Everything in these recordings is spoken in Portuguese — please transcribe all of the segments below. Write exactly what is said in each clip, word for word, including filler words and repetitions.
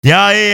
E aí,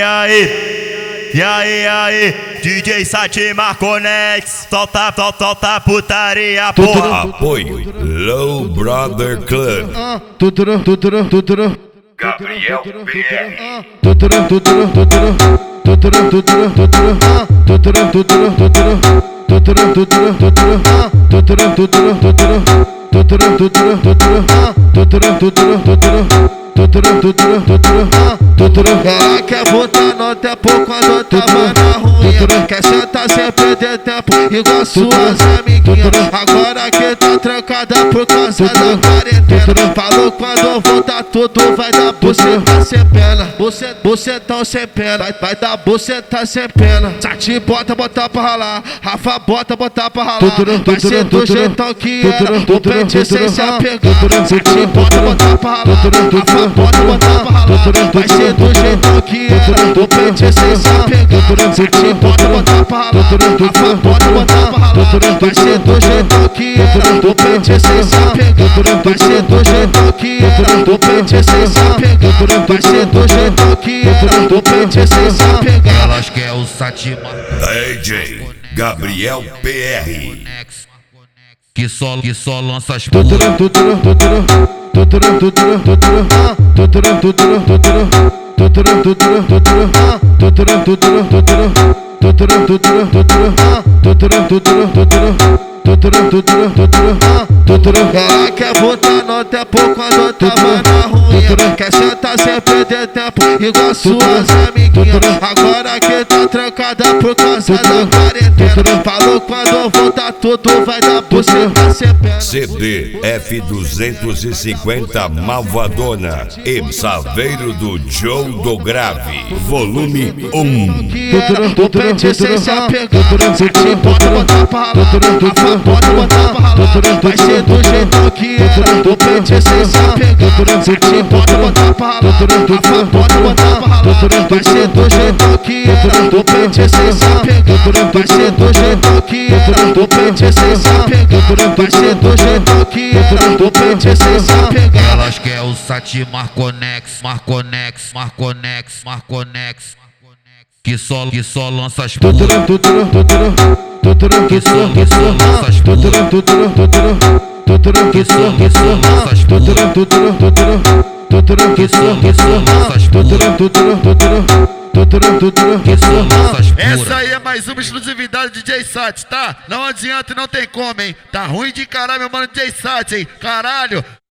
aí, e aí, aí, D J Sati Marconex, solta, solta, solta putaria, porra. Apoio Low Brother Club. Tuturu, tuturu, tuturu. Gabriel P R. Tuturu, tuturu, tuturu. Tuturu, tuturu, tuturu. Tuturu, tuturu, tuturu. Tuturu, tuturu, tuturu. Tuturu, tuturu, tuturu. Tuturu, tuturu, tuturu. Tuturu, tuturu, tuturu. Tuturu, tuturu, tuturu. Tuturu. Ela quer botar no tempo quando tava na ruim. Quer sentar sem perder tempo igual suas amiguinhas. Agora que tá trancada por causa da quarentena. Falou quando voltar tudo vai dar buceta sem pena. Buceta, bucetão sem pena. Vai, vai dar buceta sem pena. Sati bota, botar pra ralar. Rafa bota, botar pra ralar. Vai ser do jeitão que era. O pente sem se apegar. Sati bota, botar pra ralar. Rafa bota, botar pra ralar. Vai ser do jeitão que era. O pente sem se apegar. Sati bota, botar pra ralar. Rafa bota, botar pra ralar. Vai ser do jeitão que era. O pente sem se apegar. Vai ser do jeitão que era. O pente sem se apegar. Vai ser do jeitão que era. O pente sem se apegar. Elas quer o Satima D J Gabriel P R. que só, que só lança as Tuturu, porra. tuturu, tuturu. Tuturu, tuturu, tuturu. Tuturu, tuturu, tuturu. Tuturu, tuturu, tuturu. Tuturu, tuturu, tuturu. Tuturu, tuturu, tuturu. Tuturu, tuturu, tuturu. Tuturu, tuturu, tuturu. Tuturu. Ela quer botar no tempo quando tava na ruim. Quer sentar sem perder tempo igual suas amiguinhas. Agora que tá trancada por causa da quarentena. Falou quando voltar tudo vai dar buceta sem pena. C D F duzentos e cinquenta Malvadona e Saveiro do Joe do Grave. Volume um. O pente sem se apegar. Sati bota, botar pra ralar. Rafa bota, botar pra ralar. Vai ser do jeitão que era. O pente sem se apegar. Sati bota, botar pra ralar. Rafa bota, botar pra ralar. Vai ser do jeitão que era. O pente sem se apegar. Vai ser do jeitão que era. O pente sem se apegar. Vai ser do jeitão que era. O pente sem se apegar. Elas quer o Sati Marconex, Marconex, Marconex, Marconex, que só, que só lança as porra. Tuturu, tuturu, tuturu. Tuturu, Que só, que só lança as tuturu, porra. tuturu, tuturu. Tuturu, Que só, que só lança as tuturu, porra. tuturu, tuturu. Tuturu, Que só, que só lança as tuturu, porra. tuturu, tuturu. Tuturu, tuturu. Que só lança as Essa porra. aí é mais uma exclusividade do D J Sati, tá? Não adianta e não tem como, hein? Tá ruim de caralho, meu mano D J Sati, hein? Caralho!